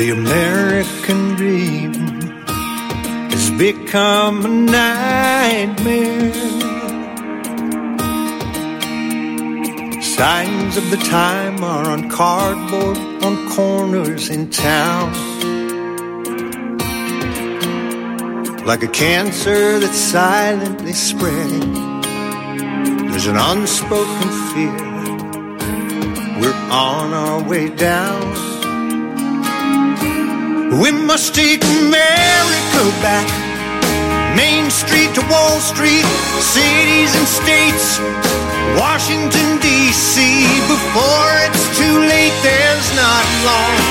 The American dream has become a nightmare. Signs of the time are on cardboard on corners in town. Like a cancer that's silently spreading, there's an unspoken fear. We're on our way down. We must take America back. Main Street to Wall Street, cities and states, Washington, D.C. Before it's too late, there's not long.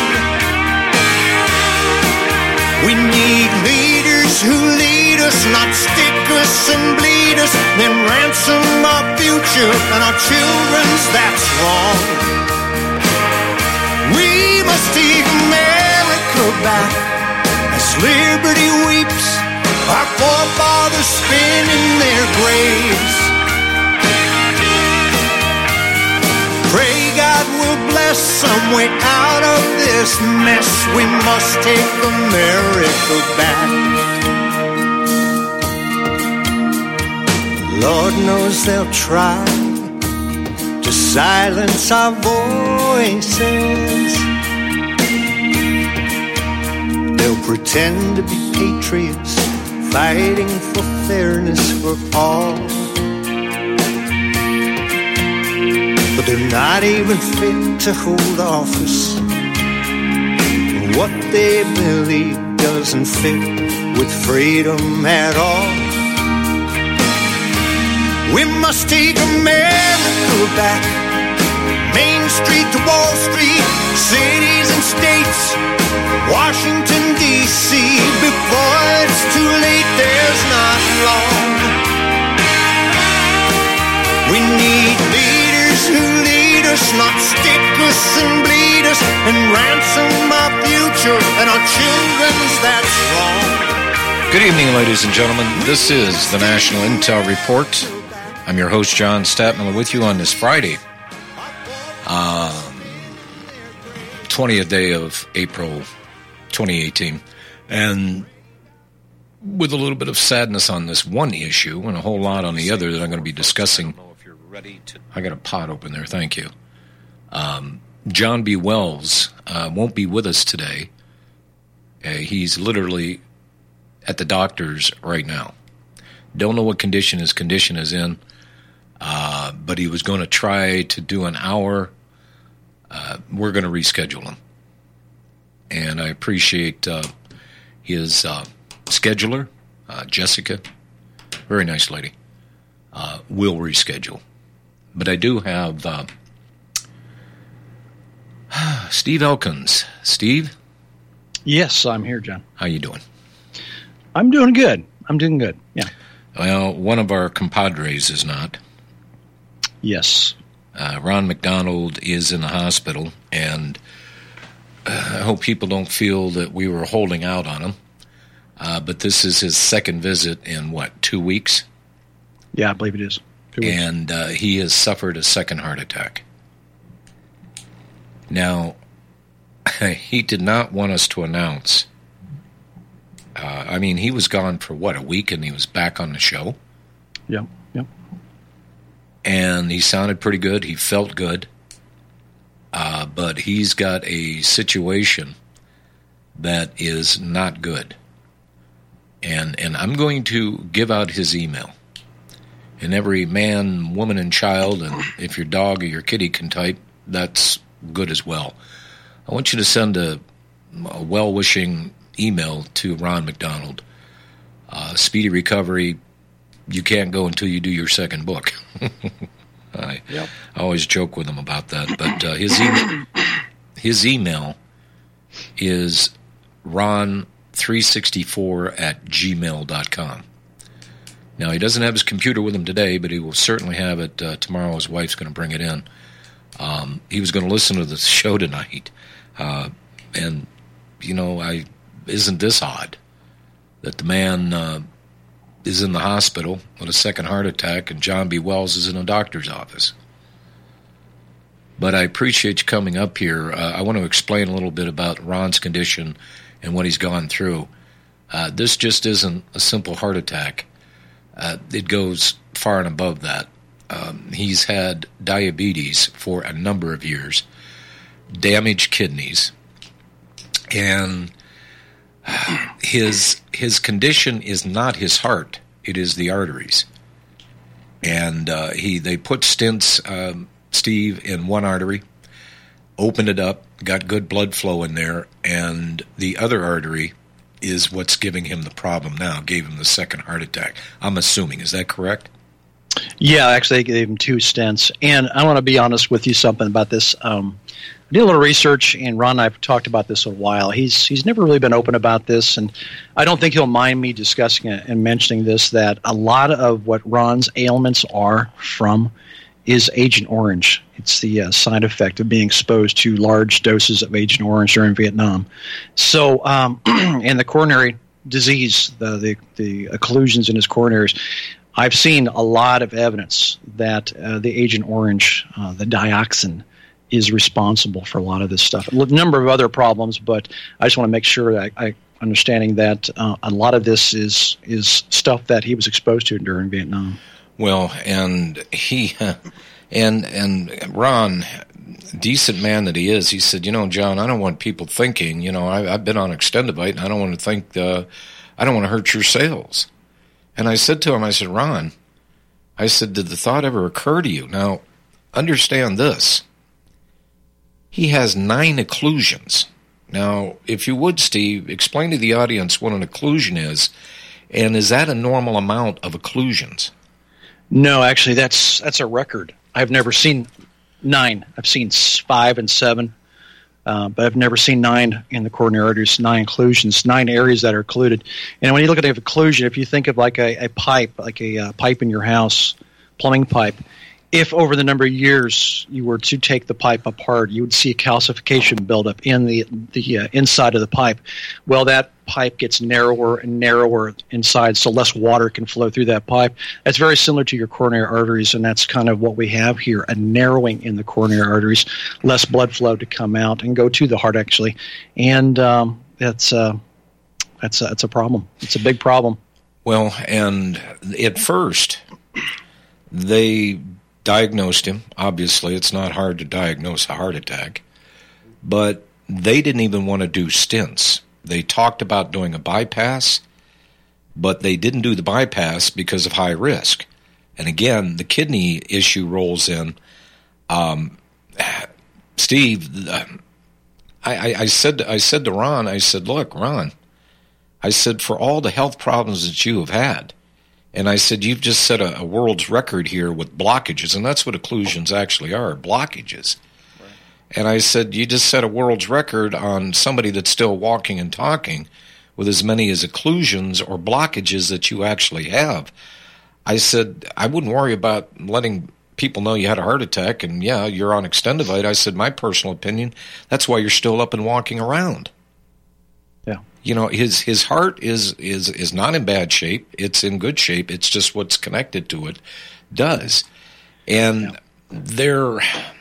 We need leaders who lead us, not stick us and bleed us, then ransom our future and our children's, that's wrong. We must take America back as liberty weeps, our forefathers spin in their graves. Pray God will bless some way out of this mess. We must take America back. Lord knows they'll try to silence our voices. They'll pretend to be patriots, fighting for fairness for all. But they're not even fit to hold office. What they believe doesn't fit with freedom at all. We must take America back. Main Street to Wall Street, cities and states, Washington, D.C. Before it's too late, there's not long. We need leaders who lead us, not stick us and bleed us, and ransom our future and our children's, that's wrong. Good evening, ladies and gentlemen. This is the National Intel Report. I'm your host, John Statman, with you on this Friday, 20th day of April 2018. And with a little bit of sadness on this one issue and a whole lot on the other that I'm going to be discussing. I got a pot open there, thank you. John B. Wells won't be with us today. He's literally at the doctor's right now. Don't know what condition his condition is in, but he was going to try to do an hour. We're going to reschedule him. And I appreciate his scheduler, Jessica, very nice lady, will reschedule. But I do have Steve Elkins. Steve? Yes, I'm here, John. How you doing? I'm doing good. Yeah. Well, one of our compadres is not. Yes. Ron McDonald is in the hospital, and I hope people don't feel that we were holding out on him. But this is his second visit in, 2 weeks? Yeah, I believe it is. 2 weeks. And he has suffered a second heart attack. Now, he did not want us to announce. He was gone for, a week, and he was back on the show? Yep. And he sounded pretty good. He felt good. But he's got a situation that is not good. And I'm going to give out his email. And every man, woman, and child, and if your dog or your kitty can type, that's good as well. I want you to send a well-wishing email to Ron McDonald. Speedy recovery. You can't go until you do your second book. I always joke with him about that. But his email is ron364@gmail.com. Now, he doesn't have his computer with him today, but he will certainly have it tomorrow. His wife's going to bring it in. He was going to listen to the show tonight. And, isn't this odd that the man is in the hospital with a second heart attack and John B. Wells is in a doctor's office? But I appreciate you coming up here. I want to explain a little bit about Ron's condition and what he's gone through. This just isn't a simple heart attack. It goes far and above that. He's had diabetes for a number of years, damaged kidneys, and his condition is not his heart; it is the arteries. And they put stents, Steve, in one artery, opened it up, got good blood flow in there, and the other artery is what's giving him the problem now. Gave him the second heart attack. I'm assuming, is that correct? Yeah, actually, they gave him 2 stents. And I want to be honest with you something about this. I did a little research, and Ron and I have talked about this a while. He's never really been open about this, and I don't think he'll mind me discussing it and mentioning this, that a lot of what Ron's ailments are from is Agent Orange. It's the side effect of being exposed to large doses of Agent Orange during Vietnam. So, and the coronary disease, the occlusions in his coronaries, I've seen a lot of evidence that the Agent Orange, the dioxin, is responsible for a lot of this stuff. A number of other problems, but I just want to make sure that I understanding that a lot of this is stuff that he was exposed to during Vietnam. Well, and he and Ron, decent man that he is, he said, John, I don't want people thinking, I've been on Extendivite, and I don't want to think, I don't want to hurt your sales. And I said to him, I said, Ron, I said, did the thought ever occur to you? Now, understand this. He has 9 occlusions. Now, if you would, Steve, explain to the audience what an occlusion is, and is that a normal amount of occlusions? No, actually, that's a record. I've never seen 9. I've seen 5 and 7, but I've never seen 9 in the coronary arteries, 9 occlusions, 9 areas that are occluded. And when you look at an occlusion, if you think of like a pipe, like a pipe in your house, plumbing pipe, if over the number of years you were to take the pipe apart, you would see a calcification buildup in the inside of the pipe. Well, that pipe gets narrower and narrower inside, so less water can flow through that pipe. That's very similar to your coronary arteries, and that's kind of what we have here, a narrowing in the coronary arteries, less blood flow to come out and go to the heart, actually. And that's a problem. It's a big problem. Well, and at first, they diagnosed him. Obviously, it's not hard to diagnose a heart attack, but they didn't even want to do stents. They talked about doing a bypass, but they didn't do the bypass because of high risk. And again, the kidney issue rolls in. Steve, I said to Ron, I said, look, Ron, I said, for all the health problems that you have had, and I said, you've just set a world's record here with blockages, and that's what occlusions actually are, blockages. Right. And I said, you just set a world's record on somebody that's still walking and talking with as many as occlusions or blockages that you actually have. I said, I wouldn't worry about letting people know you had a heart attack, and yeah, you're on Extendivite. I said, my personal opinion, that's why you're still up and walking around. Yeah. His heart is not in bad shape. It's in good shape. It's just what's connected to it does. And there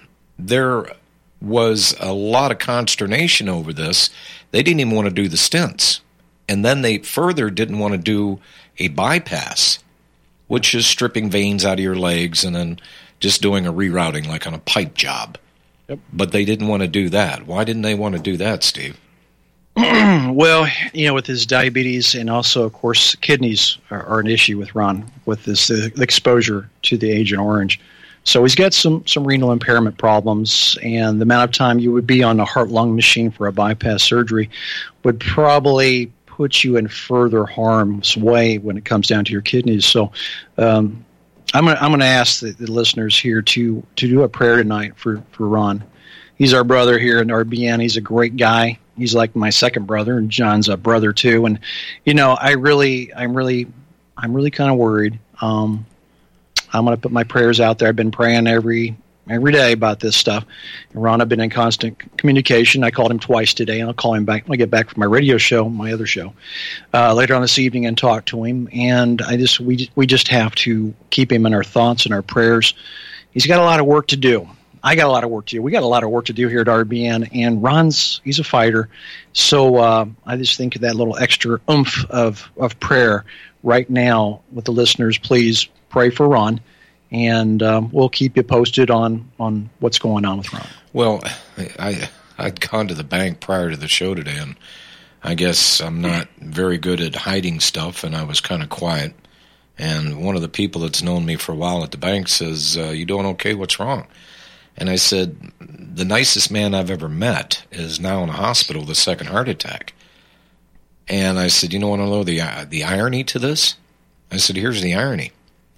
was a lot of consternation over this. They didn't even want to do the stents. And then they further didn't want to do a bypass, which is stripping veins out of your legs and then just doing a rerouting like on a pipe job. Yep. But they didn't want to do that. Why didn't they want to do that, Steve? Well, with his diabetes and also, of course, kidneys are an issue with Ron with this the exposure to the Agent Orange. So he's got some renal impairment problems, and the amount of time you would be on a heart-lung machine for a bypass surgery would probably put you in further harm's way when it comes down to your kidneys. So I'm going to ask the listeners here to do a prayer tonight for Ron. He's our brother here in RBN. He's a great guy. He's like my second brother, and John's a brother too. And I'm really kind of worried. I'm going to put my prayers out there. I've been praying every day about this stuff. And Ron, I've been in constant communication. I called him twice today, and I'll call him back when I get back from my radio show, my other show, later on this evening, and talk to him. And we just have to keep him in our thoughts and our prayers. He's got a lot of work to do. I got a lot of work to do. We got a lot of work to do here at RBN, and he's a fighter. So I just think that little extra oomph of prayer right now with the listeners. Please pray for Ron, and we'll keep you posted on what's going on with Ron. Well, I'd gone to the bank prior to the show today, and I guess I'm not very good at hiding stuff, and I was kind of quiet. And one of the people that's known me for a while at the bank says, you doing okay? What's wrong? And I said, the nicest man I've ever met is now in the hospital with a second heart attack. And I said, you want to know the irony to this? I said, here's the irony.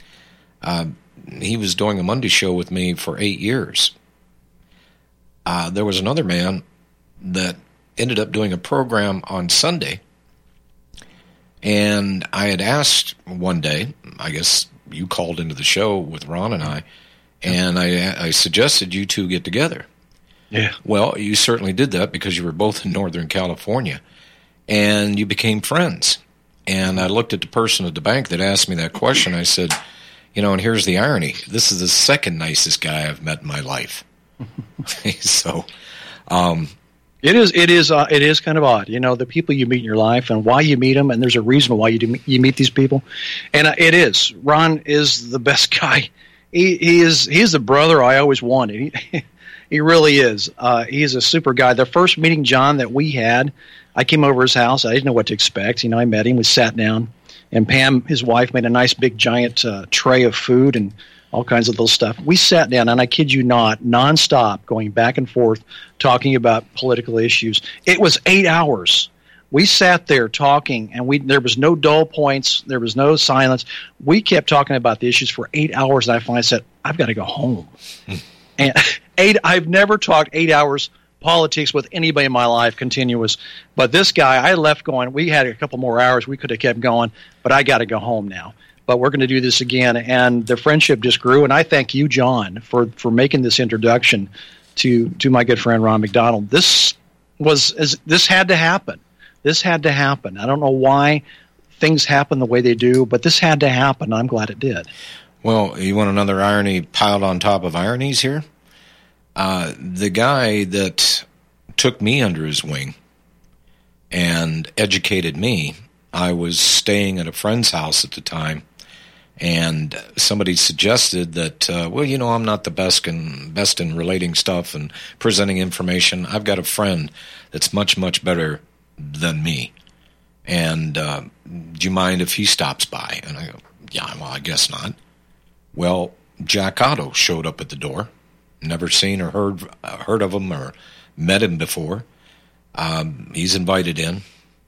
He was doing a Monday show with me for 8 years. There was another man that ended up doing a program on Sunday. And I had asked one day, I guess you called into the show with Ron and I, and I suggested you two get together. Yeah. Well, you certainly did that because you were both in Northern California, and you became friends. And I looked at the person at the bank that asked me that question. I said, and here's the irony. This is the second nicest guy I've met in my life. So, it is kind of odd, the people you meet in your life and why you meet them, and there's a reason why you meet these people. And Ron is the best guy. He's the brother I always wanted. He really is. He's a super guy. The first meeting, John, that we had, I came over his house. I didn't know what to expect. I met him. We sat down, and Pam, his wife, made a nice big giant tray of food and all kinds of little stuff. We sat down, and I kid you not, nonstop, going back and forth, talking about political issues. It was 8 hours. We sat there talking, and there was no dull points. There was no silence. We kept talking about the issues for 8 hours, and I finally said, I've got to go home. And I've never talked 8 hours politics with anybody in my life, continuous. But this guy, I left going, we had a couple more hours. We could have kept going, but I got to go home now. But we're going to do this again, and the friendship just grew. And I thank you, John, for making this introduction to my good friend Ron McDonald. This had to happen. This had to happen. I don't know why things happen the way they do, but this had to happen. I'm glad it did. Well, you want another irony piled on top of ironies here? The guy that took me under his wing and educated me, I was staying at a friend's house at the time, and somebody suggested that, I'm not the best in relating stuff and presenting information. I've got a friend that's much, much better than me. And do you mind if he stops by? And I go, yeah, well, I guess not. Well, Jack Otto showed up at the door. Never seen or heard of him or met him before. He's invited in.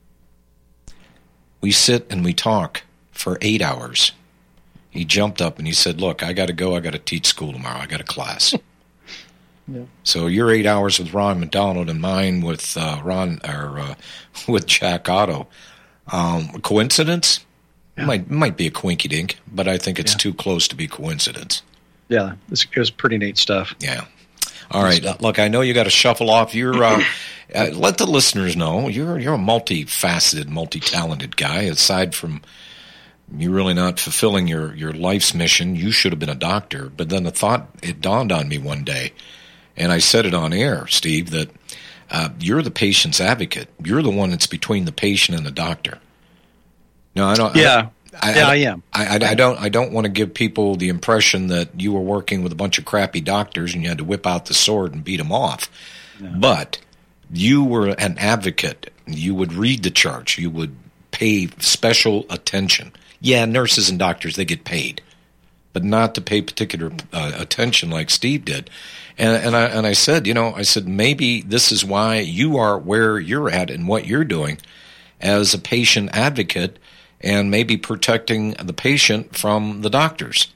We sit and we talk for 8 hours. He jumped up and he said, look, I got to go. I got to teach school tomorrow. I got a class. Yeah. So your 8 hours with Ron McDonald and mine with with Jack Otto. Coincidence? Yeah. Might be a quinky dink, but I think it's too close to be coincidence. Yeah, it was pretty neat stuff. Yeah. All right. Look, I know you got to shuffle off. You're let the listeners know you're a multifaceted, multi-talented guy. Aside from you really not fulfilling your life's mission, you should have been a doctor. But then it dawned on me one day, and I said it on air, Steve, that you're the patient's advocate. You're the one that's between the patient and the doctor. No, I don't. Yeah. I am. I don't want to give people the impression that you were working with a bunch of crappy doctors and you had to whip out the sword and beat them off. No. But you were an advocate. You would read the charts. You would pay special attention. Yeah, nurses and doctors, they get paid, but not to pay particular attention like Steve did. And I said, maybe this is why you are where you're at and what you're doing as a patient advocate, and maybe protecting the patient from the doctors.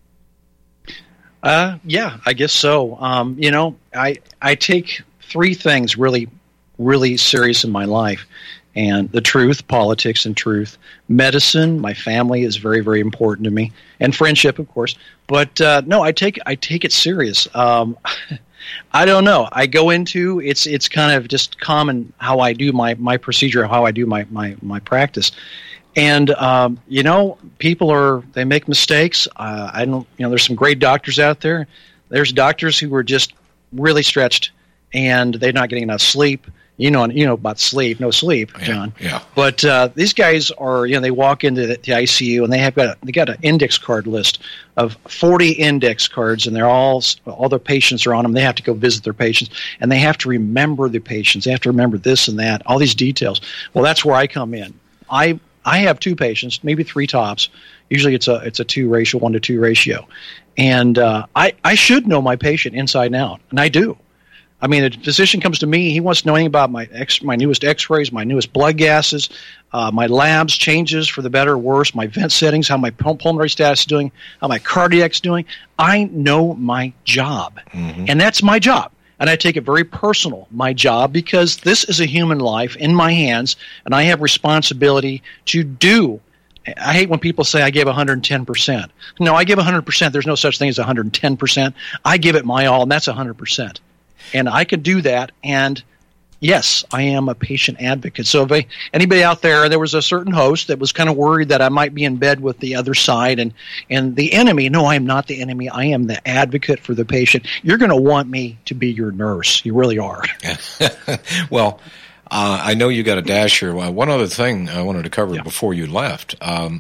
Yeah, I guess so. I take three things really, really serious in my life. And the truth, politics and truth. Medicine, my family is very, very important to me. And friendship, of course. But no, I take it serious. I don't know. I go into, it's kind of just common how I do my procedure, how I do my practice. And, people they make mistakes. There's some great doctors out there. There's doctors who are just really stretched, and they're not getting enough sleep. You know about sleep, no sleep, John. Yeah. But these guys are, they walk into the ICU and they got an index card list of 40 index cards, and all their patients are on them. They have to go visit their patients, and they have to remember the patients. They have to remember this and that, all these details. Well, that's where I come in. I have 2 patients, maybe 3 tops. Usually it's a 1-to-2 ratio, and I should know my patient inside and out, and I do. I mean, a physician comes to me. He wants to know anything about my newest X-rays, my newest blood gases, my labs changes for the better or worse, my vent settings, how my pulmonary status is doing, how my cardiac's doing. I know my job, and that's my job. And I take it very personal, my job, because this is a human life in my hands, and I have responsibility to do. I hate when people say I gave 110%. No, I give 100%. There's no such thing as 110%. I give it my all, and that's 100%. And I can do that, and yes, I am a patient advocate. So if anybody out there was a certain host that was kind of worried that I might be in bed with the other side and the enemy. No, I am not the enemy. I am the advocate for the patient. You're going to want me to be your nurse. You really are. Well, I know you got a dash here. One other thing I wanted to cover before you left.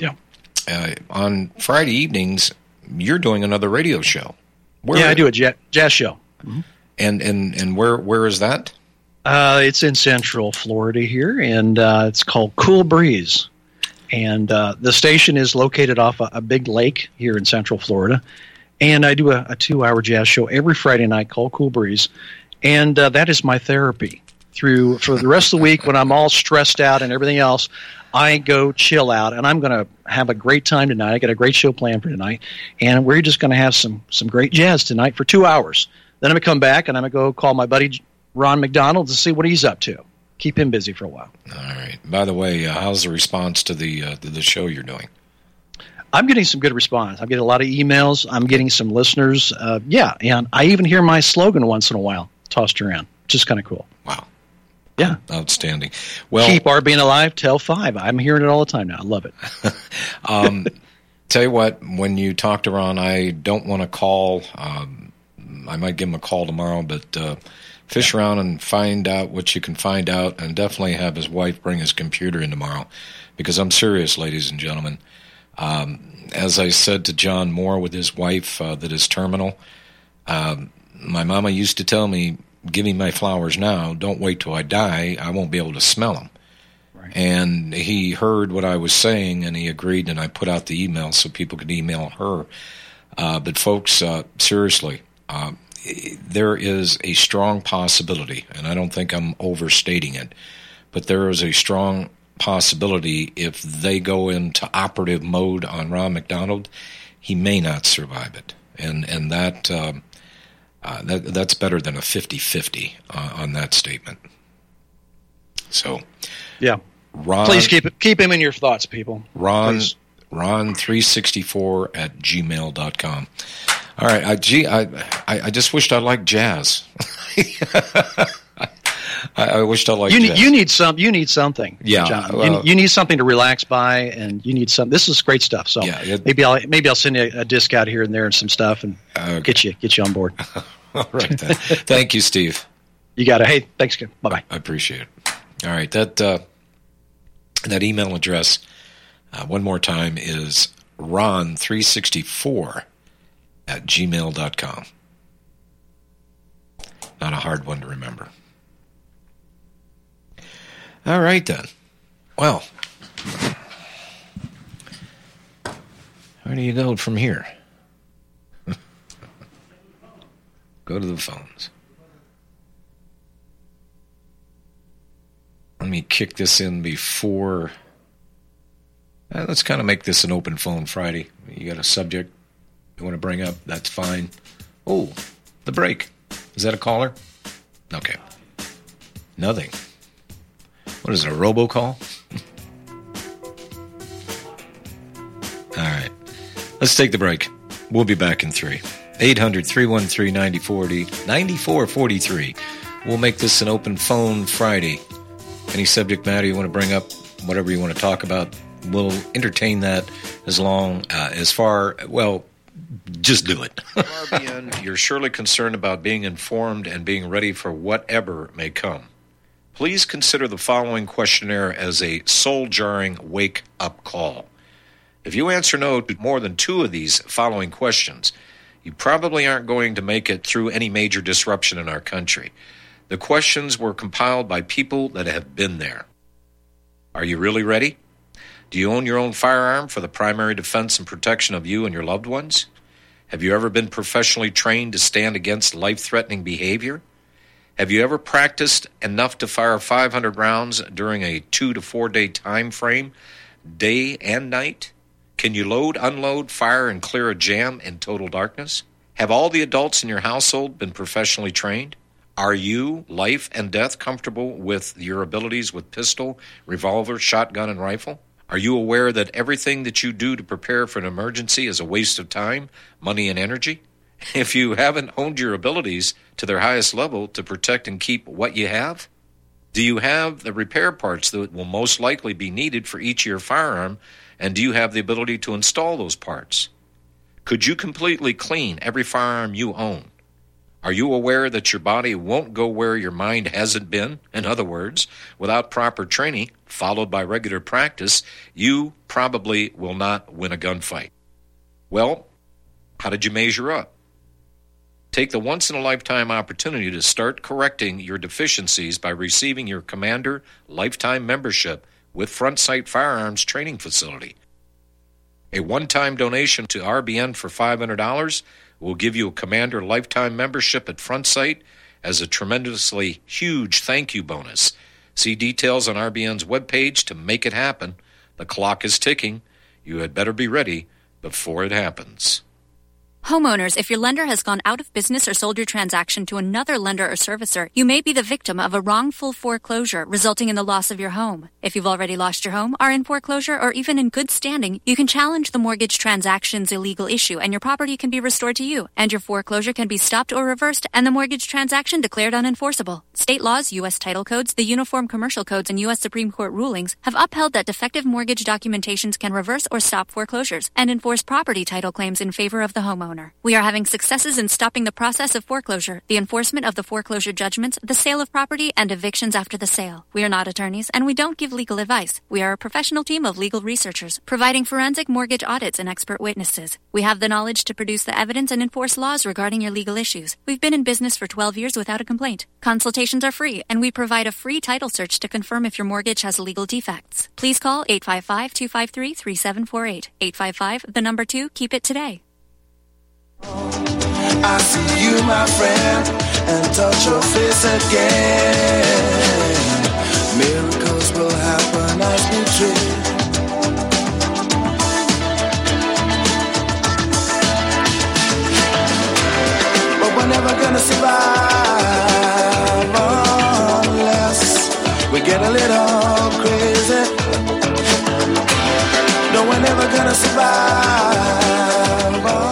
On Friday evenings, you're doing another radio show. I do a jazz show. Mm-hmm. And where is that? It's in Central Florida here, and it's called Cool Breeze. And the station is located off a big lake here in Central Florida. And I do a 2-hour jazz show every Friday night called Cool Breeze. And that is my therapy. For the rest of the week when I'm all stressed out and everything else, I go chill out, and I'm going to have a great time tonight. I got a great show planned for tonight, and we're just going to have some great jazz tonight for 2 hours. Then I'm going to come back, and I'm going to go call my buddy Ron McDonald to see what he's up to. Keep him busy for a while. All right. By the way, how's the response to the show you're doing? I'm getting some good response. I'm getting a lot of emails. I'm getting some listeners. And I even hear my slogan once in a while tossed around, which is kind of cool. Wow. Yeah. Outstanding. Well, keep our being alive, tell 5. I'm hearing it all the time now. I love it. Tell you what, when you talk to Ron, I don't want to call. I might give him a call tomorrow, but fish around and find out what you can find out, and definitely have his wife bring his computer in tomorrow, because I'm serious, ladies and gentlemen. As I said to John Moore with his wife that is terminal, my mama used to tell me, give me my flowers now, don't wait till I die, I won't be able to smell them. Right. And he heard what I was saying, and he agreed, and I put out the email so people could email her. But folks, seriously, there is a strong possibility, and I don't think I'm overstating it, but there is a strong possibility if they go into operative mode on Ron McDonald, he may not survive it. And that's better than a 50-50 on that statement. So, yeah, Ron, please keep him in your thoughts, people. Ron364@gmail.com. All right, I just wished I liked jazz. I wished I liked jazz. You need something. Yeah, John. You need something to relax by, and you need some. This is great stuff. So maybe I'll send you a disc out here and there and some stuff, and get you on board. All right. Thank you, Steve. You got it. Hey, thanks. Bye-bye. I appreciate it. All right, that email address one more time is ron364@gmail.com. Not a hard one to remember. All right, then. Well, where do you go from here? Go to the phones. Let me kick this in before... let's kind of make this an open phone Friday. You got a subject you want to bring up? That's fine. Oh, the break. Is that a caller? Okay. Nothing. What is it, a robocall? All right. Let's take the break. We'll be back in 3. 800-313-9443. We'll make this an open phone Friday. Any subject matter you want to bring up, whatever you want to talk about, we'll entertain that as long just do it. RBN, you're surely concerned about being informed and being ready for whatever may come. Please consider the following questionnaire as a soul-jarring wake-up call. If you answer no to more than 2 of these following questions, you probably aren't going to make it through any major disruption in our country. The questions were compiled by people that have been there. Are you really ready? Do you own your own firearm for the primary defense and protection of you and your loved ones? Have you ever been professionally trained to stand against life-threatening behavior? Have you ever practiced enough to fire 500 rounds during a 2 to 4 day time frame, day and night? Can you load, unload, fire, and clear a jam in total darkness? Have all the adults in your household been professionally trained? Are you, life and death, comfortable with your abilities with pistol, revolver, shotgun, and rifle? Are you aware that everything that you do to prepare for an emergency is a waste of time, money, and energy? If you haven't honed your abilities to their highest level to protect and keep what you have? Do you have the repair parts that will most likely be needed for each of your firearm, and do you have the ability to install those parts? Could you completely clean every firearm you own? Are you aware that your body won't go where your mind hasn't been? In other words, without proper training, followed by regular practice, you probably will not win a gunfight. Well, how did you measure up? Take the once-in-a-lifetime opportunity to start correcting your deficiencies by receiving your Commander Lifetime Membership with Front Sight Firearms Training Facility. A one-time donation to RBN for $500 will give you a Commander Lifetime Membership at Front Sight as a tremendously huge thank you bonus. See details on RBN's webpage to make it happen. The clock is ticking. You had better be ready before it happens. Homeowners, if your lender has gone out of business or sold your transaction to another lender or servicer, you may be the victim of a wrongful foreclosure resulting in the loss of your home. If you've already lost your home, are in foreclosure, or even in good standing, you can challenge the mortgage transaction's illegal issue and your property can be restored to you, and your foreclosure can be stopped or reversed and the mortgage transaction declared unenforceable. State laws, U.S. title codes, the Uniform Commercial Codes, and U.S. Supreme Court rulings have upheld that defective mortgage documentations can reverse or stop foreclosures and enforce property title claims in favor of the homeowner. We are having successes in stopping the process of foreclosure, the enforcement of the foreclosure judgments, the sale of property, and evictions after the sale. We are not attorneys, and we don't give legal advice. We are a professional team of legal researchers, providing forensic mortgage audits and expert witnesses. We have the knowledge to produce the evidence and enforce laws regarding your legal issues. We've been in business for 12 years without a complaint. Consultations are free, and we provide a free title search to confirm if your mortgage has legal defects. Please call 855-253-3748. 855, the number 2, keep it today. I see you, my friend, and touch your face again. Miracles will happen as we dream. But we're never gonna survive unless we get a little crazy. No, we're never gonna survive.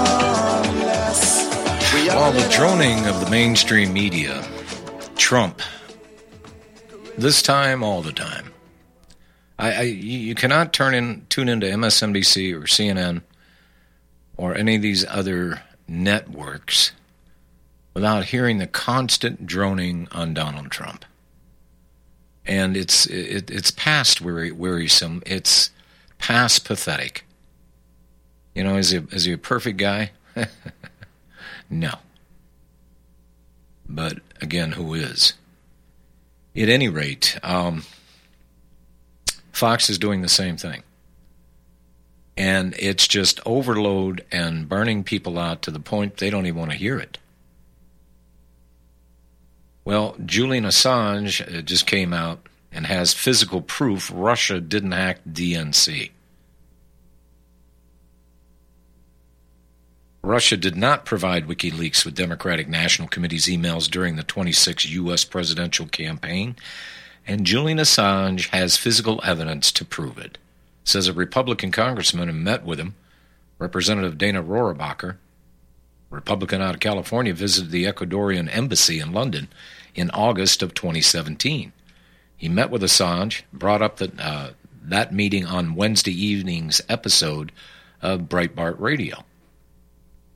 While the droning of the mainstream media, Trump, this time, all the time. You cannot tune into MSNBC or CNN or any of these other networks without hearing the constant droning on Donald Trump. And it's past wearisome. It's past pathetic. You know, is he a perfect guy? No. But, again, who is? At any rate, Fox is doing the same thing. And it's just overload and burning people out to the point they don't even want to hear it. Well, Julian Assange just came out and has physical proof Russia didn't hack DNC. Russia did not provide WikiLeaks with Democratic National Committee's emails during the 26th U.S. presidential campaign, and Julian Assange has physical evidence to prove it, says a Republican congressman who met with him. Representative Dana Rohrabacher, Republican out of California, visited the Ecuadorian embassy in London in August of 2017. He met with Assange, brought up that meeting on Wednesday evening's episode of Breitbart Radio.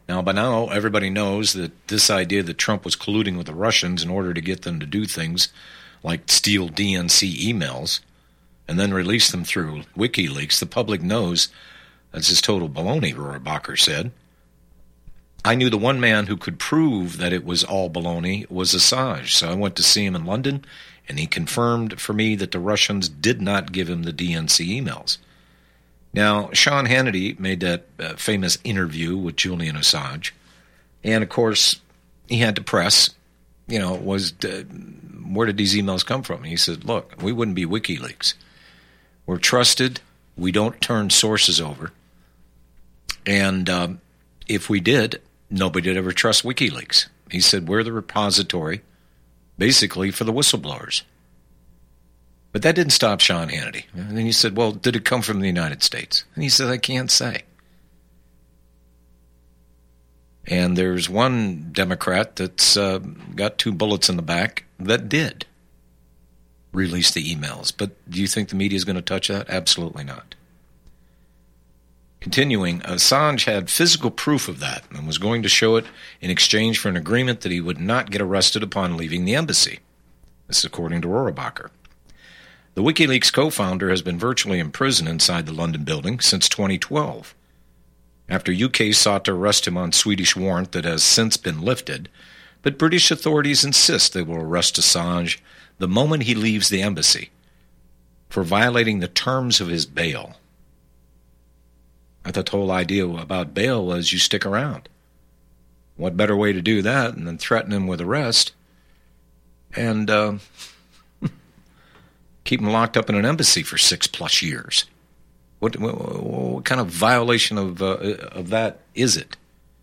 Now, by now, everybody knows that this idea that Trump was colluding with the Russians in order to get them to do things like steal DNC emails and then release them through WikiLeaks, the public knows that's just total baloney, Rohrabacher said. I knew the one man who could prove that it was all baloney was Assange, so I went to see him in London, and he confirmed for me that the Russians did not give him the DNC emails. Now, Sean Hannity made that famous interview with Julian Assange, and of course, he had to press, where did these emails come from? And he said, look, we wouldn't be WikiLeaks. We're trusted. We don't turn sources over. And if we did, nobody would ever trust WikiLeaks. He said, we're the repository, basically, for the whistleblowers. But that didn't stop Sean Hannity. And then he said, well, did it come from the United States? And he said, I can't say. And there's one Democrat that's got 2 bullets in the back that did release the emails. But do you think the media is going to touch that? Absolutely not. Continuing, Assange had physical proof of that and was going to show it in exchange for an agreement that he would not get arrested upon leaving the embassy. This is according to Rohrabacher. The WikiLeaks co-founder has been virtually imprisoned inside the London building since 2012. After UK sought to arrest him on Swedish warrant that has since been lifted, but British authorities insist they will arrest Assange the moment he leaves the embassy for violating the terms of his bail. I thought the whole idea about bail was you stick around. What better way to do that than threaten him with arrest and keep him locked up in an embassy for 6+ years? What kind of violation of that is it?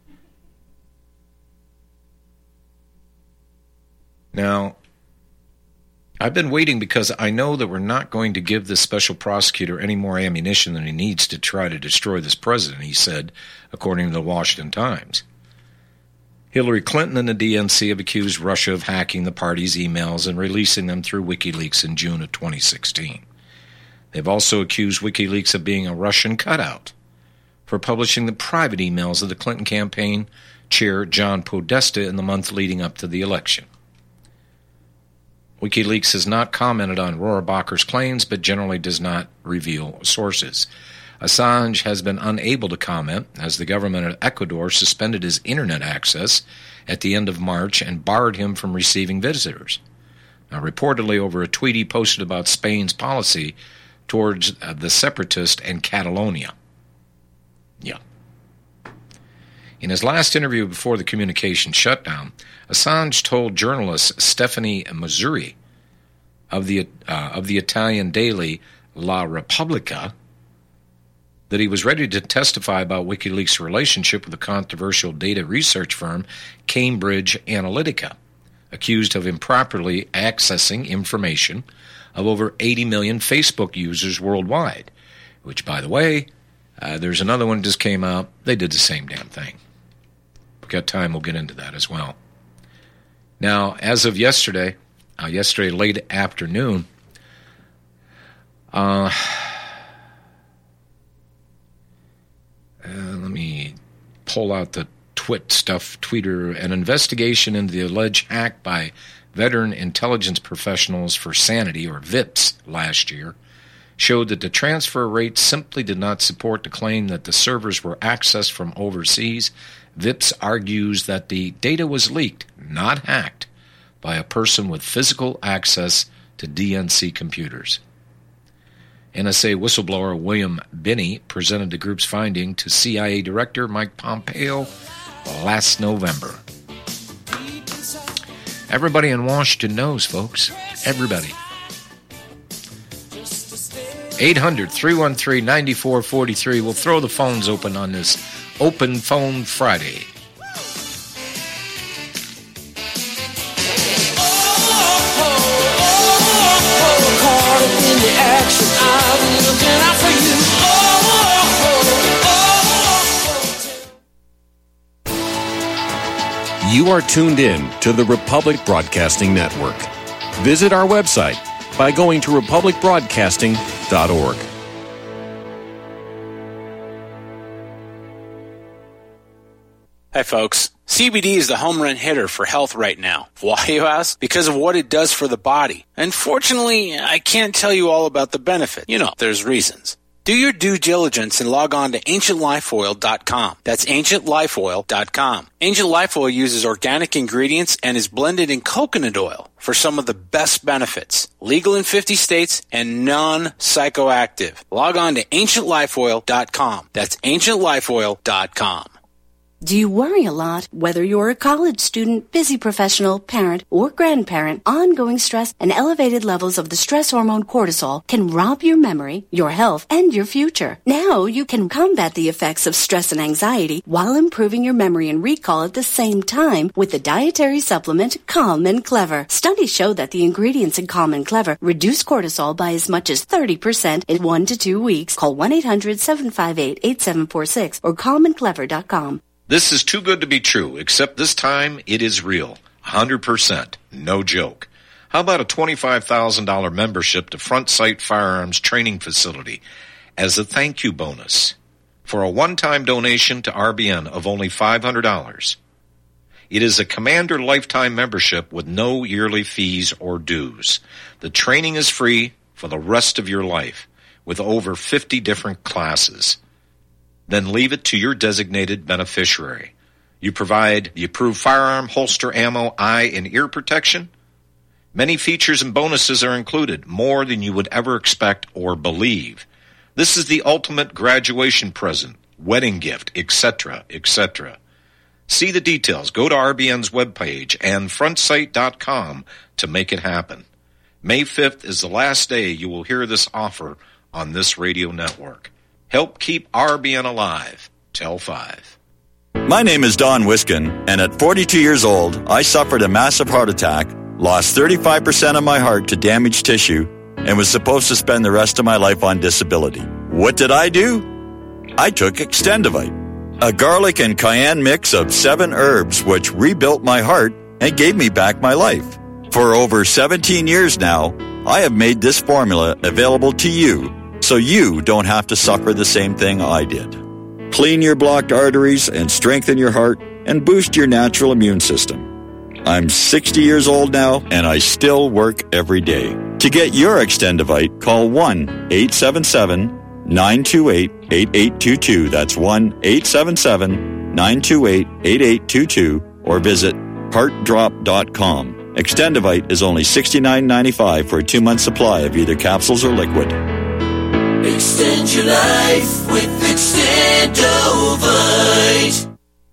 Now, I've been waiting because I know that we're not going to give this special prosecutor any more ammunition than he needs to try to destroy this president, he said, according to the Washington Times. Hillary Clinton and the DNC have accused Russia of hacking the party's emails and releasing them through WikiLeaks in June of 2016. They've also accused WikiLeaks of being a Russian cutout for publishing the private emails of the Clinton campaign chair John Podesta in the month leading up to the election. WikiLeaks has not commented on Rohrabacher's claims, but generally does not reveal sources. Assange has been unable to comment as the government of Ecuador suspended his internet access at the end of March and barred him from receiving visitors. Now, reportedly over a tweet he posted about Spain's policy towards the separatists and Catalonia. Yeah. In his last interview before the communication shutdown, Assange told journalist Stephanie Mazzuri of the Italian daily La Repubblica that he was ready to testify about WikiLeaks' relationship with the controversial data research firm Cambridge Analytica, accused of improperly accessing information of over 80 million Facebook users worldwide, which, by the way, there's another one that just came out. They did the same damn thing. If we've got time, we'll get into that as well. Now, as of yesterday late afternoon, let me pull out the Twitter. An investigation into the alleged hack by Veteran Intelligence Professionals for Sanity, or VIPS, last year showed that the transfer rate simply did not support the claim that the servers were accessed from overseas. VIPS argues that the data was leaked, not hacked, by a person with physical access to DNC computers. NSA whistleblower William Binney presented the group's finding to CIA Director Mike Pompeo last November. Everybody in Washington knows, folks. Everybody. 800-313-9443. We'll throw the phones open on this Open Phone Friday. You are tuned in to the Republic Broadcasting Network. Visit our website by going to republicbroadcasting.org. Hi, folks. CBD is the home run hitter for health right now. Why, you ask? Because of what it does for the body. Unfortunately, I can't tell you all about the benefit. You know, there's reasons. Do your due diligence and log on to AncientLifeOil.com. That's AncientLifeOil.com. Ancient Life Oil uses organic ingredients and is blended in coconut oil for some of the best benefits. Legal in 50 states and non-psychoactive. Log on to AncientLifeOil.com. That's AncientLifeOil.com. Do you worry a lot? Whether you're a college student, busy professional, parent, or grandparent, ongoing stress and elevated levels of the stress hormone cortisol can rob your memory, your health, and your future. Now you can combat the effects of stress and anxiety while improving your memory and recall at the same time with the dietary supplement Calm and Clever. Studies show that the ingredients in Calm and Clever reduce cortisol by as much as 30% in 1 to 2 weeks. Call 1-800-758-8746 or calmandclever.com. This is too good to be true, except this time it is real. 100%. No joke. How about a $25,000 membership to Front Sight Firearms Training Facility as a thank you bonus for a one-time donation to RBN of only $500? It is a Commander lifetime membership with no yearly fees or dues. The training is free for the rest of your life with over 50 different classes. Then leave it to your designated beneficiary. You provide the approved firearm, holster, ammo, eye, and ear protection. Many features and bonuses are included, more than you would ever expect or believe. This is the ultimate graduation present, wedding gift, etc., etc. See the details. Go to RBN's webpage and frontsight.com to make it happen. May 5th is the last day you will hear this offer on this radio network. Help keep RBN alive. Tell 5. My name is Don Wiskin, and at 42 years old, I suffered a massive heart attack, lost 35% of my heart to damaged tissue, and was supposed to spend the rest of my life on disability. What did I do? I took Extendivite, a garlic and cayenne mix of 7 herbs which rebuilt my heart and gave me back my life. For over 17 years now, I have made this formula available to you, so you don't have to suffer the same thing I did. Clean your blocked arteries and strengthen your heart and boost your natural immune system. I'm 60 years old now, and I still work every day. To get your Extendivite, call 1-877-928-8822. That's 1-877-928-8822, or visit heartdrop.com. Extendivite is only $69.95 for a 2-month supply of either capsules or liquid. Extend your life with Extendovite.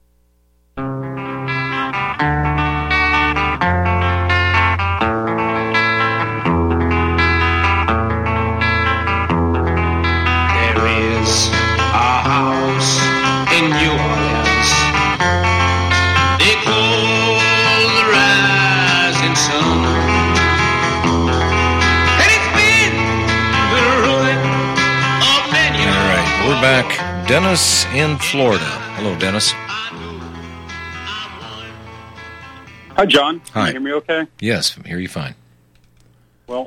There is a house in New Orleans they call the Rising Sun. We're back. Dennis in Florida. Hello, Dennis. Hi, John. Hi. Can you hear me okay? Yes, I hear you fine. Well,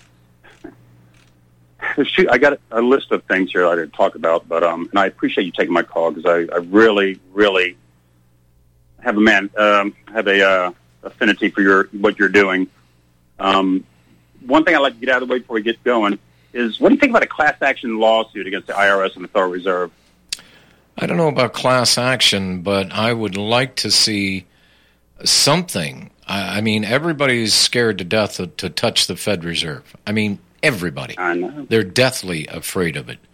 I got a list of things here I didn't talk about, but and I appreciate you taking my call because I really, really have a affinity for what you're doing. One thing I'd like to get out of the way before we get going is, what do you think about a class action lawsuit against the IRS and the Federal Reserve? I don't know about class action, but I would like to see something. I mean, everybody's scared to death to touch the Fed Reserve. I mean, everybody. I know. They're deathly afraid of it.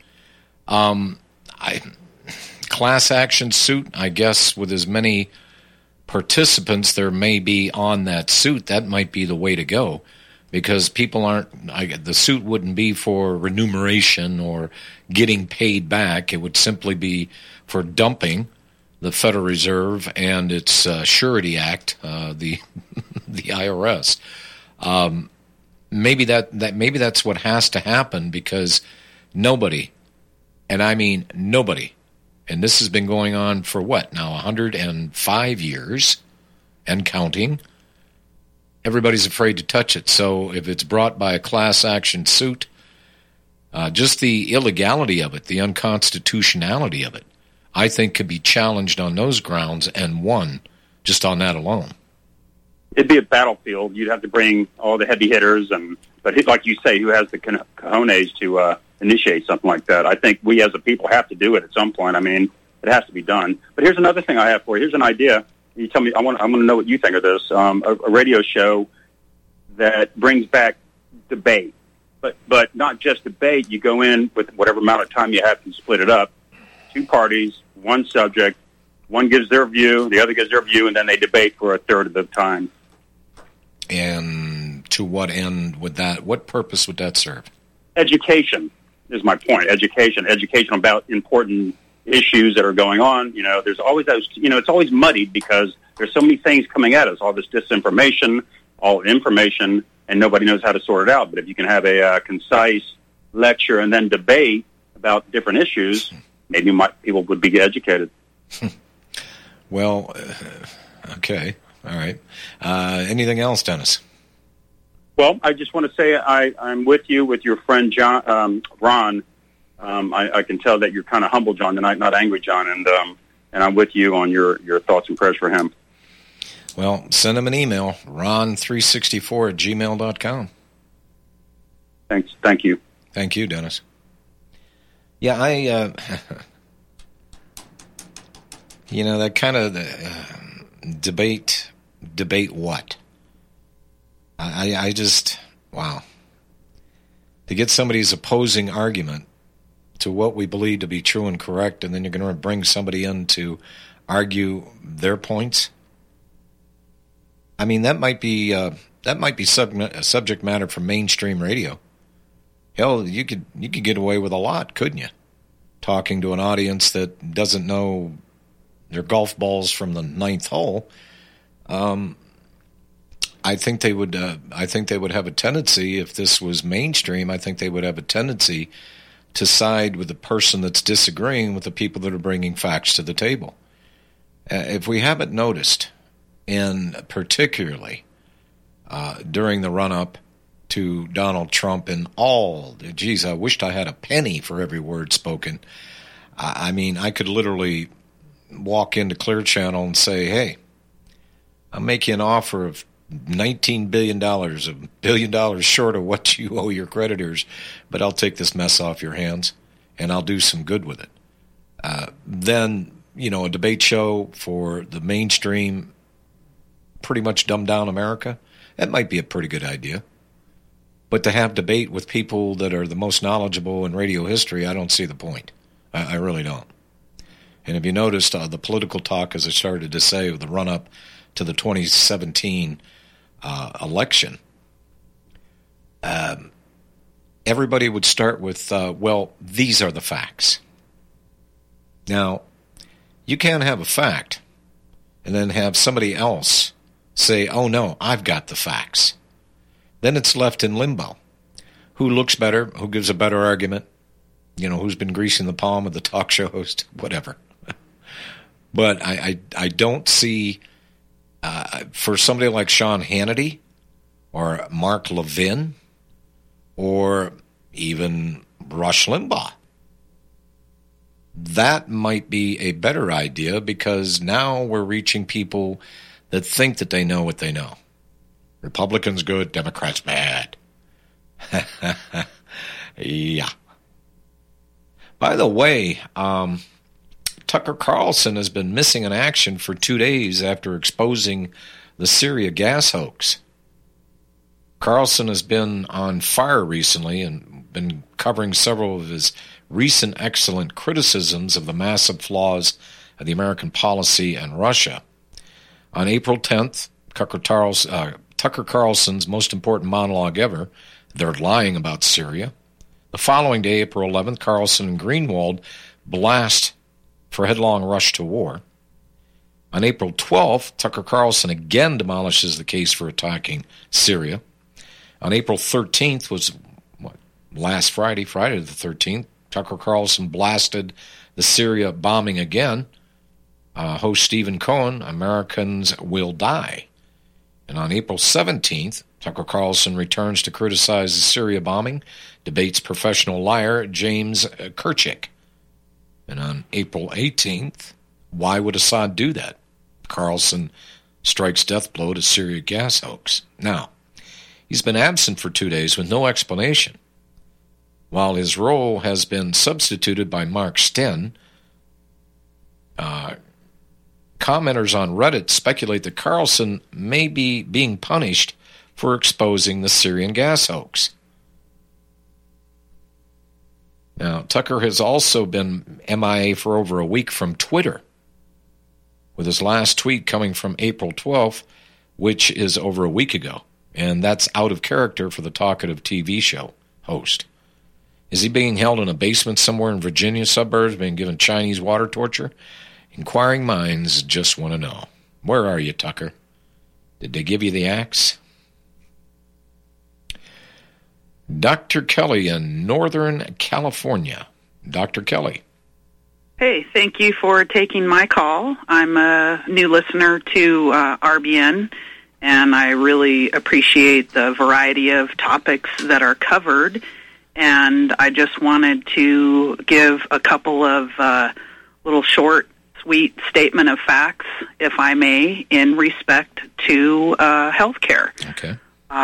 Class action suit, I guess, with as many participants there may be on that suit, that might be the way to go. Because people the suit wouldn't be for remuneration or getting paid back. It would simply be for dumping the Federal Reserve and its Surety Act, the IRS. Maybe that's what has to happen, because nobody, and I mean nobody, and this has been going on for what now, 105 years and counting. Everybody's afraid to touch it. So if it's brought by a class action suit, just the illegality of it, the unconstitutionality of it, I think could be challenged on those grounds and won just on that alone. It'd be a battlefield. You'd have to bring all the heavy hitters, but like you say, who has the cojones to initiate something like that? I think we as a people have to do it at some point. I mean, it has to be done. But here's another thing I have for you. Here's an idea. You tell me. I want to know what you think of this. A radio show that brings back debate, but not just debate. You go in with whatever amount of time you have to split it up. 2 parties, 1 subject. One gives their view, the other gives their view, and then they debate for a third of the time. And to what end would that? What purpose would that serve? Education is my point. Education about important issues that are going on. You know, there's always those. You know, it's always muddied because there's so many things coming at us. All this disinformation, all information, and nobody knows how to sort it out. But if you can have a concise lecture and then debate about different issues, maybe people would be educated. Well, okay. All right. Anything else, Dennis? Well, I just want to say I'm with you, with your friend John, Ron. I can tell that you're kind of humble, John, tonight, not angry, John, and I'm with you on your thoughts and prayers for him. Well, send him an email, ron364@gmail.com. Thanks. Thank you. Thank you, Dennis. Yeah, that kind of debate what? I just, wow. To get somebody's opposing argument to what we believe to be true and correct, and then you're going to bring somebody in to argue their points. I mean, that might be subject matter for mainstream radio. Hell, you could get away with a lot, couldn't you? Talking to an audience that doesn't know their golf balls from the 9th hole. I think they would have a tendency, if this was mainstream, I think they would have a tendency to side with the person that's disagreeing with the people that are bringing facts to the table. If we haven't noticed, and particularly during the run-up to Donald Trump and all, geez, I wished I had a penny for every word spoken. I mean, I could literally walk into Clear Channel and say, hey, I'll make you an offer of $19 billion, $1 billion short of what you owe your creditors, but I'll take this mess off your hands, and I'll do some good with it. Then, a debate show for the mainstream, pretty much dumbed down America, that might be a pretty good idea. But to have debate with people that are the most knowledgeable in radio history, I don't see the point. I really don't. And if you noticed, the political talk, as I started to say, of the run-up to the 2017 election, everybody would start with, well, these are the facts. Now, you can't have a fact and then have somebody else say, oh, no, I've got the facts. Then it's left in limbo. Who looks better? Who gives a better argument? Who's been greasing the palm of the talk show host? Whatever. But I don't see, for somebody like Sean Hannity or Mark Levin or even Rush Limbaugh, that might be a better idea, because now we're reaching people that think that they know what they know. Republicans good, Democrats bad. Yeah. By the way, Tucker Carlson has been missing in action for 2 days after exposing the Syria gas hoax. Carlson has been on fire recently and been covering several of his recent excellent criticisms of the massive flaws of the American policy and Russia. On April 10th, Tucker Carlson's most important monologue ever, They're Lying About Syria. The following day, April 11th, Carlson and Greenwald blast for headlong rush to war. On April 12th, Tucker Carlson again demolishes the case for attacking Syria. On April 13th was last Friday, Friday the 13th, Tucker Carlson blasted the Syria bombing again. Host Stephen Cohen, Americans Will Die. And on April 17th, Tucker Carlson returns to criticize the Syria bombing, debates professional liar James Kirchick. And on April 18th, why would Assad do that? Carlson strikes death blow to Syria gas hoax. Now, he's been absent for 2 days with no explanation, while his role has been substituted by Mark Sten. Commenters on Reddit speculate that Carlson may be being punished for exposing the Syrian gas hoax. Now, Tucker has also been MIA for over a week from Twitter, with his last tweet coming from April 12th, which is over a week ago. And that's out of character for the talkative TV show host. Is he being held in a basement somewhere in Virginia suburbs, being given Chinese water torture? Inquiring minds just want to know. Where are you, Tucker? Did they give you the axe? Dr. Kelly in Northern California. Dr. Kelly. Hey, thank you for taking my call. I'm a new listener to RBN, and I really appreciate the variety of topics that are covered. And I just wanted to give a couple of little short, sweet statement of facts, if I may, in respect to healthcare. Okay.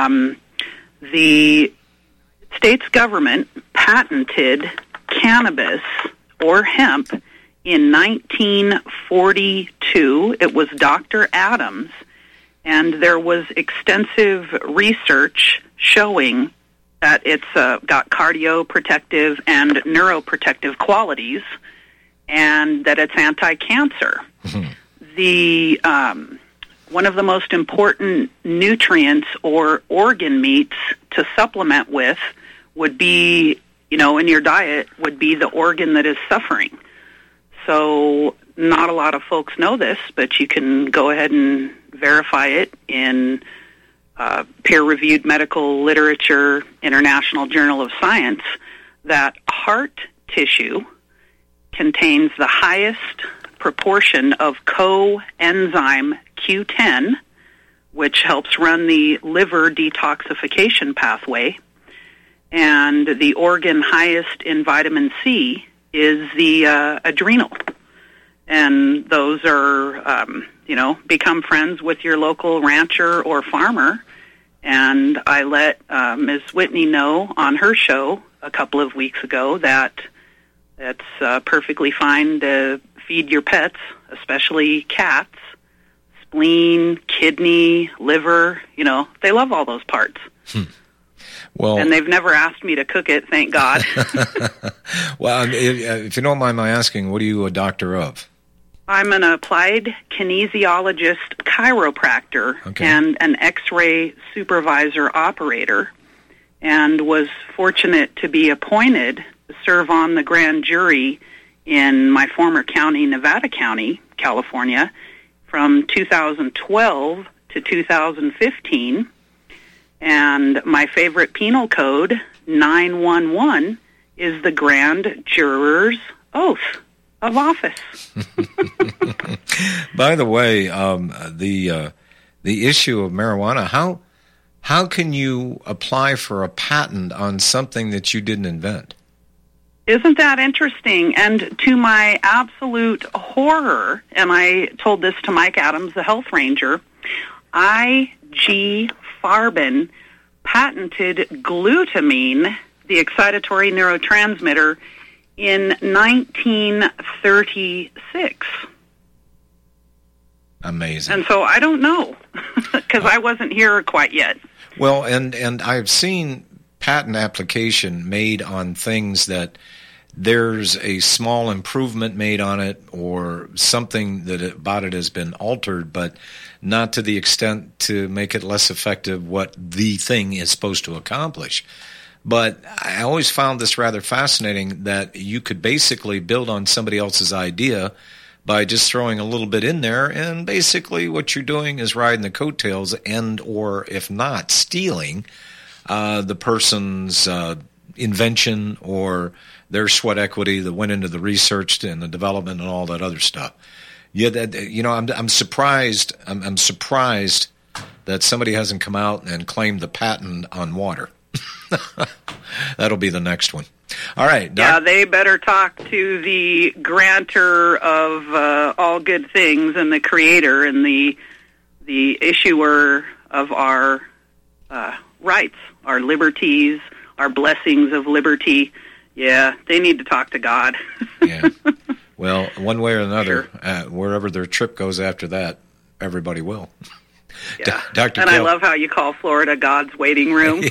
The state's government patented cannabis or hemp in 1942. It was Dr. Adams, and there was extensive research showing that it's got cardioprotective and neuroprotective qualities, and that it's anti-cancer. Mm-hmm. The one of the most important nutrients or organ meats to supplement with would be, in your diet, would be the organ that is suffering. So not a lot of folks know this, but you can go ahead and verify it in peer-reviewed medical literature, International Journal of Science, that heart tissue contains the highest proportion of coenzyme Q10, which helps run the liver detoxification pathway. And the organ highest in vitamin C is the adrenal. And those are, become friends with your local rancher or farmer. And I let Ms. Whitney know on her show a couple of weeks ago that it's perfectly fine to feed your pets, especially cats, spleen, kidney, liver. They love all those parts. Well, and they've never asked me to cook it, thank God. Well, if you don't mind my asking, what are you a doctor of? I'm an applied kinesiologist chiropractor and an X-ray supervisor operator, and was fortunate to be appointed to serve on the grand jury in my former county, Nevada County, California, from 2012 to 2015. And my favorite penal code, 911, is the grand juror's oath of office. By the way, the issue of marijuana, how can you apply for a patent on something that you didn't invent? Isn't that interesting? And to my absolute horror, and I told this to Mike Adams, the health ranger, I.G. Farben patented glutamine, the excitatory neurotransmitter, in 1936. Amazing. And so I don't know, because I wasn't here quite yet. Well, and I've seen patent application made on things that there's a small improvement made on it, or something that about it has been altered, but not to the extent to make it less effective what the thing is supposed to accomplish. But I always found this rather fascinating, that you could basically build on somebody else's idea by just throwing a little bit in there, and basically what you're doing is riding the coattails and, or if not, stealing the person's invention or their sweat equity that went into the research and the development and all that other stuff. Yeah, I'm surprised. I'm surprised that somebody hasn't come out and claimed the patent on water. That'll be the next one. All right. Yeah, they better talk to the grantor of all good things and the creator and the issuer of our rights, our liberties, our blessings of liberty. Yeah, they need to talk to God. Yeah. Well, one way or another, wherever their trip goes after that, everybody will. Yeah. Dr. And Kell. I love how you call Florida God's waiting room.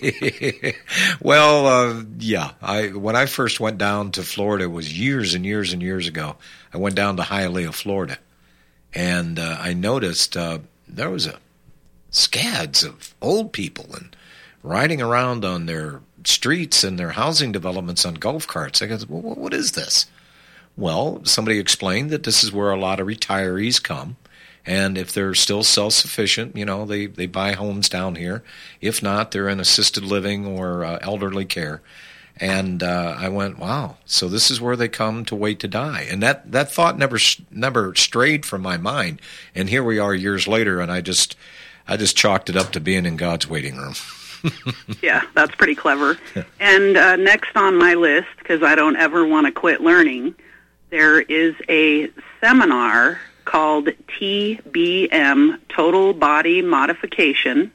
Well, yeah. When I first went down to Florida, it was years and years and years ago. I went down to Hialeah, Florida, and I noticed there was scads of old people and riding around on their streets and their housing developments on golf carts. I go, well, what is this? Well, somebody explained that this is where a lot of retirees come. And if they're still self-sufficient, they buy homes down here. If not, they're in assisted living or elderly care. And I went, wow, so this is where they come to wait to die. And that thought never strayed from my mind. And here we are years later, and I just chalked it up to being in God's waiting room. Yeah, that's pretty clever. And next on my list, because I don't ever want to quit learning, there is a seminar called TBM, Total Body Modification,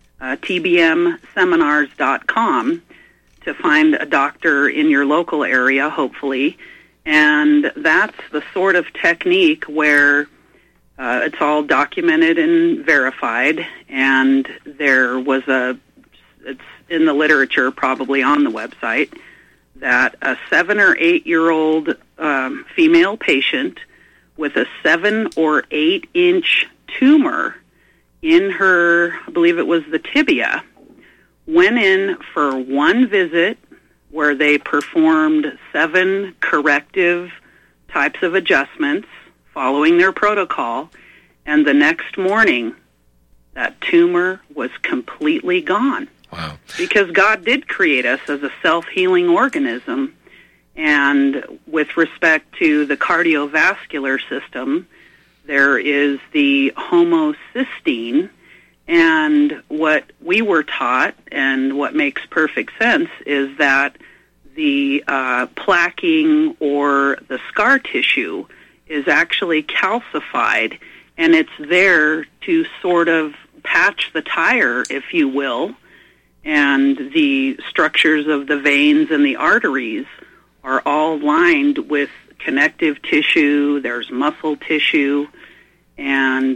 tbmseminars.com, to find a doctor in your local area, hopefully. And that's the sort of technique where it's all documented and verified, and there was it's in the literature, probably on the website, that a 7 or 8 year old female patient with a 7 or 8 inch tumor in her, I believe it was the tibia, went in for one visit where they performed 7 corrective types of adjustments following their protocol, and the next morning that tumor was completely gone. Wow. Because God did create us as a self-healing organism. And with respect to the cardiovascular system, there is the homocysteine. And what we were taught, and what makes perfect sense, is that the plaquing or the scar tissue is actually calcified, and it's there to sort of patch the tire, if you will. And the structures of the veins and the arteries are all lined with connective tissue. There's muscle tissue, and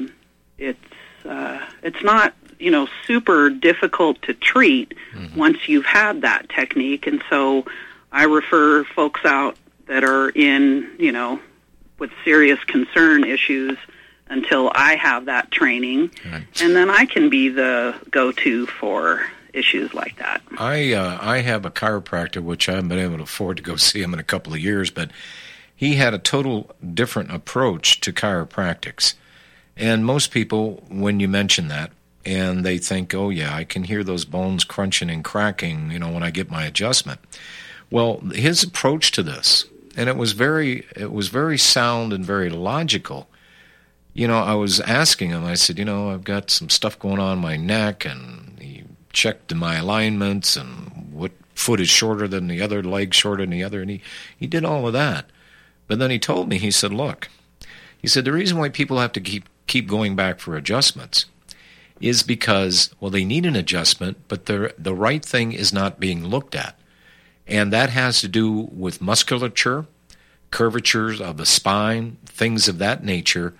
it's not super difficult to treat once you've had that technique. And so I refer folks out that are in with serious concern issues until I have that training, and then I can be the go-to for issues like that. I have a chiropractor, which I haven't been able to afford to go see him in a couple of years, but he had a total different approach to chiropractics. And most people, when you mention that, and they think, oh yeah, I can hear those bones crunching and cracking, when I get my adjustment. Well, his approach to this, and it was very sound and very logical. I was asking him, I said, I've got some stuff going on in my neck, and he checked my alignments and what foot is shorter than the other, leg shorter than the other, and he did all of that. But then he told me, he said, look, the reason why people have to keep going back for adjustments is because, well, they need an adjustment, but the right thing is not being looked at. And that has to do with musculature, curvatures of the spine, things of that nature.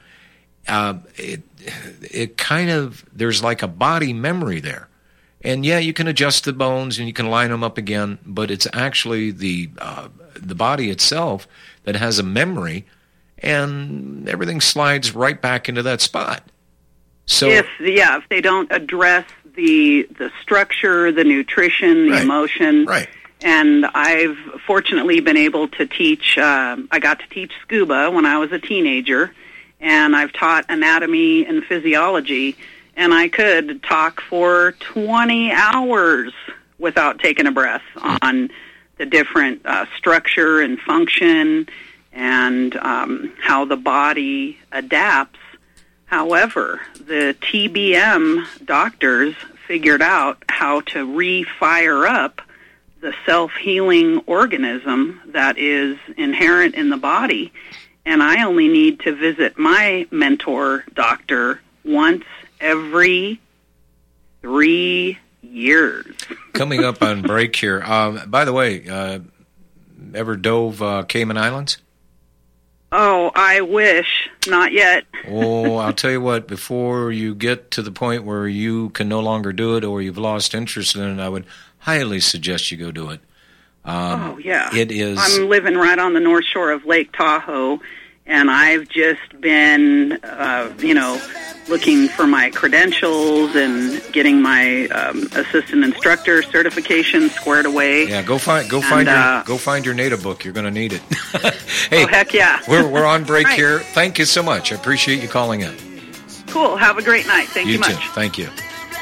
It kind of, there's like a body memory there. And yeah, you can adjust the bones and you can line them up again, but it's actually the body itself that has a memory, and everything slides right back into that spot. So if they don't address the structure, the nutrition, the emotion. Right. And I've fortunately been able to teach, I got to teach scuba when I was a teenager, and I've taught anatomy and physiology, and I could talk for 20 hours without taking a breath on the different structure and function and how the body adapts. However, the TBM doctors figured out how to refire up the self-healing organism that is inherent in the body, and I only need to visit my mentor doctor once every 3 years. Coming up on break here. By the way, ever dove Cayman Islands? Oh, I wish. Not yet. Oh, I'll tell you what, before you get to the point where you can no longer do it or you've lost interest in it, I would highly suggest you go do it. Oh, yeah. It is. I'm living right on the north shore of Lake Tahoe, and I've just been, looking for my credentials and getting my assistant instructor certification squared away. Yeah, go find your native book. You're going to need it. Hey, oh, heck yeah. we're on break right. here. Thank you so much. I appreciate you calling in. Cool. Have a great night. Thank you much. You too. Thank you.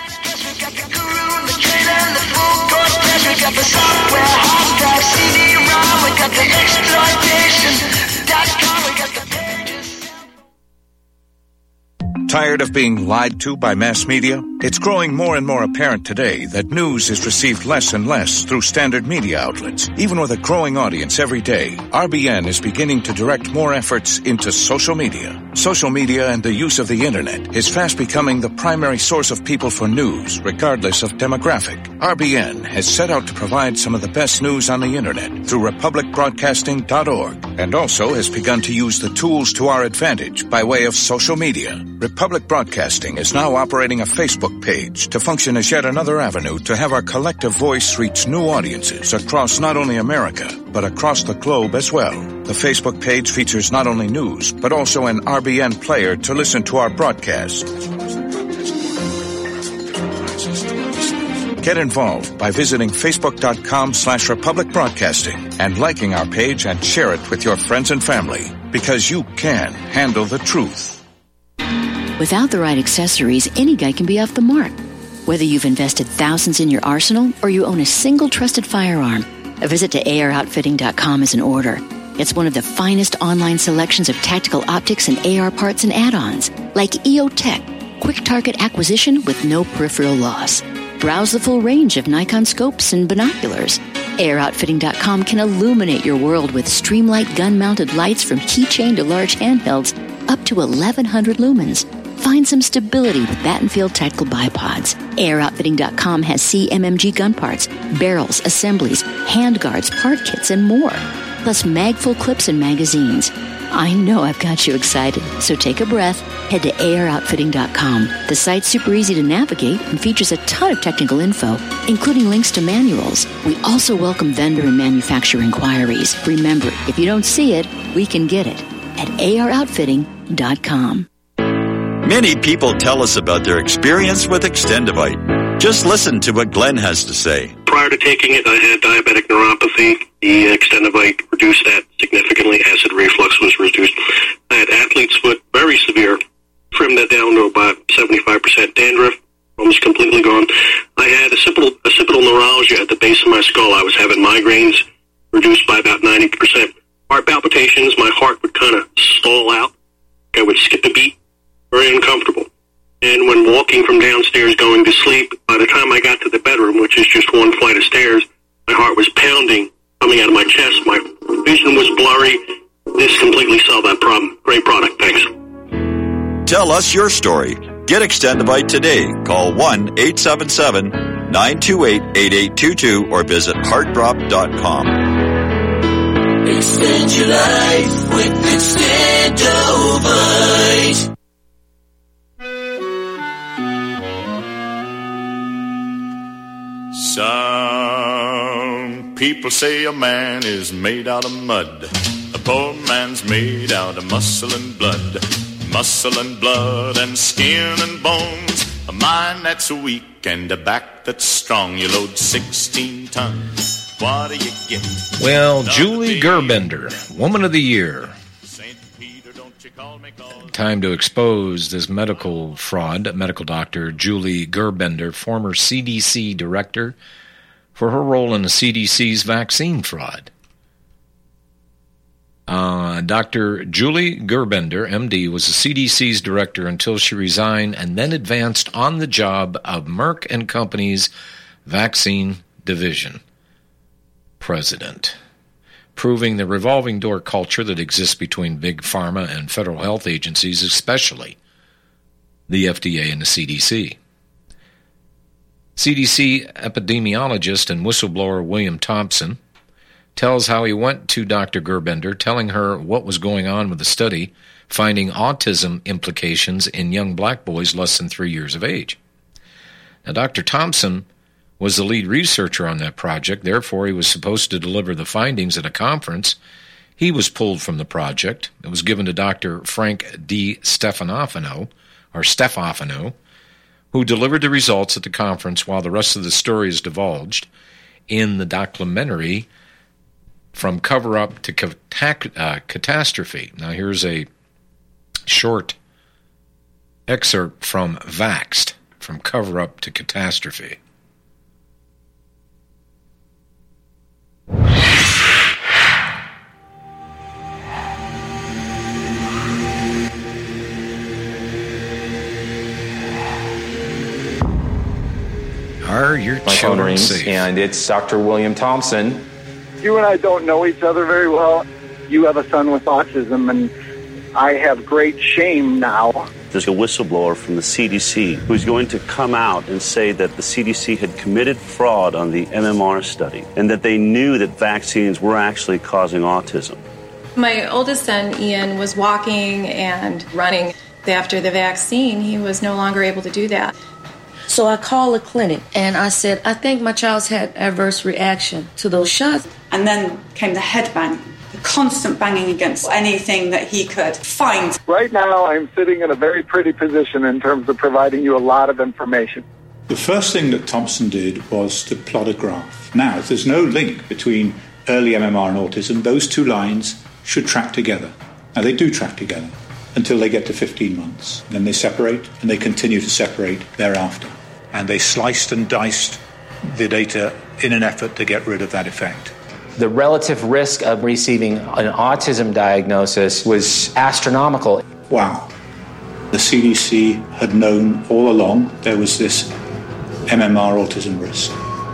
We got the software, hard drive, CD-ROM, we got the exploitation.com, we got the pages. Tired of being lied to by mass media? It's growing more and more apparent today that news is received less and less through standard media outlets. Even with a growing audience every day, RBN is beginning to direct more efforts into social media. Social media and the use of the internet is fast becoming the primary source of people for news, regardless of demographic. RBN has set out to provide some of the best news on the internet through republicbroadcasting.org, and also has begun to use the tools to our advantage by way of social media. Republic Broadcasting is now operating a Facebook page to function as yet another avenue to have our collective voice reach new audiences across not only America, but across the globe as well. The Facebook page features not only news, but also an RBN player to listen to our broadcasts. Get involved by visiting facebook.com/Republic Broadcasting and liking our page and share it with your friends and family, because you can handle the truth. Without the right accessories, any guy can be off the mark. Whether you've invested thousands in your arsenal or you own a single trusted firearm, a visit to AROutfitting.com is in order. It's one of the finest online selections of tactical optics and AR parts and add-ons, like EOTech, quick target acquisition with no peripheral loss. Browse the full range of Nikon scopes and binoculars. AROutfitting.com can illuminate your world with Streamlight gun-mounted lights from keychain to large handhelds, up to 1,100 lumens. Find some stability with Battenfield tactical bipods. AROutfitting.com has CMMG gun parts, barrels, assemblies, handguards, part kits, and more. Plus mag-full clips and magazines. I know I've got you excited, so take a breath. Head to AROutfitting.com. The site's super easy to navigate and features a ton of technical info, including links to manuals. We also welcome vendor and manufacturer inquiries. Remember, if you don't see it, we can get it at AROutfitting.com. Many people tell us about their experience with Extendivite. Just listen to what Glenn has to say. Prior to taking it, I had diabetic neuropathy. The Extendivite reduced that significantly. Acid reflux was reduced. I had athlete's foot, very severe. Trimmed that down to about 75% dandruff, almost completely gone. I had occipital neuralgia at the base of my skull. I was having migraines, reduced by about 90%. Heart palpitations, my heart would kind of stall out. I would skip a beat. Very uncomfortable. And when walking from downstairs going to sleep, by the time I got to the bedroom, which is just one flight of stairs, my heart was pounding, coming out of my chest. My vision was blurry. This completely solved that problem. Great product. Thanks. Tell us your story. Get Extendivite today. Call 1-877-928-8822 or visit heartdrop.com. Extend your life with Extendivite. Some people say a man is made out of mud. A poor man's made out of muscle and blood. Muscle and blood and skin and bones. A mind that's weak and a back that's strong. You load 16 tons. What do you get? Well, Julie Gerbender, Woman of the Year. Time to expose this medical fraud. Medical doctor Julie Gerbender, former CDC director, for her role in the CDC's vaccine fraud. Dr. Julie Gerbender, MD, was the CDC's director until she resigned and then advanced on the job of Merck & Company's vaccine division. president, proving the revolving door culture that exists between big pharma and federal health agencies, especially the FDA and the CDC. CDC epidemiologist and whistleblower William Thompson tells how he went to Dr. Gerbender, telling her what was going on with the study, finding autism implications in young black boys less than 3 years of age. Now, Dr. Thompson was the lead researcher on that project. Therefore, he was supposed to deliver the findings at a conference. He was pulled from the project. It was given to Dr. Frank D. Stefano, who delivered the results at the conference while the rest of the story is divulged in the documentary From Cover-Up to Catastrophe. Now, here's a short excerpt from Vaxxed, From Cover-Up to Catastrophe. Are your children safe? And it's Dr. William Thompson. You and I don't know each other very well. You have a son with autism, and I have great shame now. There's a whistleblower from the CDC who's going to come out and say that the CDC had committed fraud on the MMR study and that they knew that vaccines were actually causing autism. My oldest son, Ian, was walking and running. After the vaccine, he was no longer able to do that. So I called the clinic and I said, I think my child's had adverse reaction to those shots. And then came the head bang, the constant banging against anything that he could find. Right now, I'm sitting in a very pretty position in terms of providing you a lot of information. The first thing that Thompson did was to plot a graph. Now, if there's no link between early MMR and autism, those two lines should track together. Now, they do track together until they get to 15 months. Then they separate, and they continue to separate thereafter. And they sliced and diced the data in an effort to get rid of that effect. The relative risk of receiving an autism diagnosis was astronomical. Wow. The CDC had known all along there was this MMR autism risk.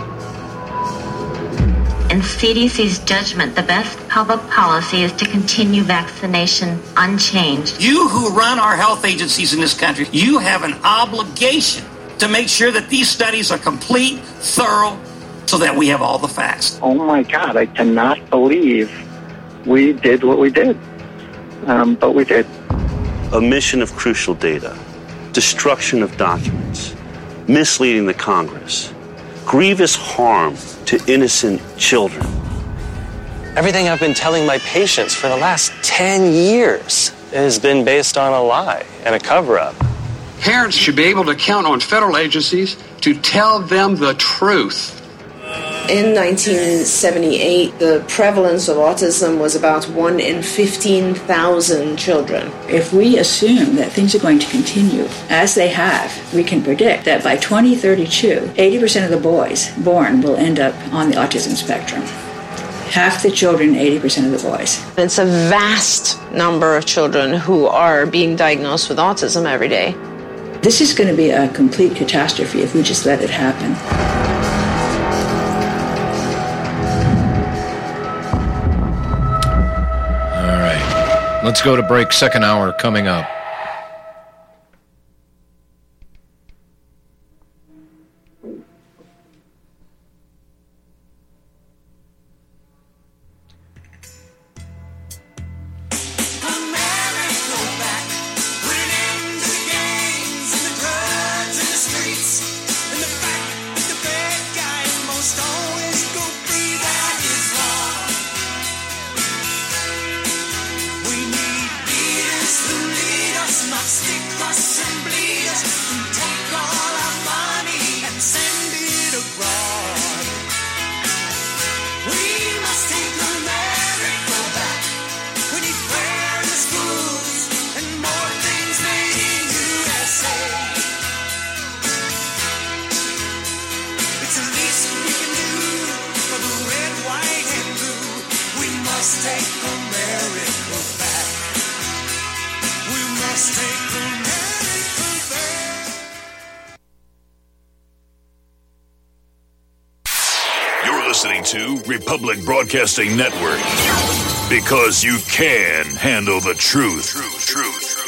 In CDC's judgment, the best public policy is to continue vaccination unchanged. You who run our health agencies in this country, you have an obligation to make sure that these studies are complete, thorough, so that we have all the facts. Oh my God, I cannot believe we did what we did. But we did. Omission of crucial data, destruction of documents, misleading the Congress, grievous harm to innocent children. Everything I've been telling my patients for the last 10 years has been based on a lie and a cover-up. Parents should be able to count on federal agencies to tell them the truth. In 1978, the prevalence of autism was about 1 in 15,000 children. If we assume that things are going to continue as they have, we can predict that by 2032, 80% of the boys born will end up on the autism spectrum. Half the children, 80% of the boys. It's a vast number of children who are being diagnosed with autism every day. This is going to be a complete catastrophe if we just let it happen. Let's go to break. Second hour coming up. We need leaders who lead listening to Republic Broadcasting Network, because you can handle the truth.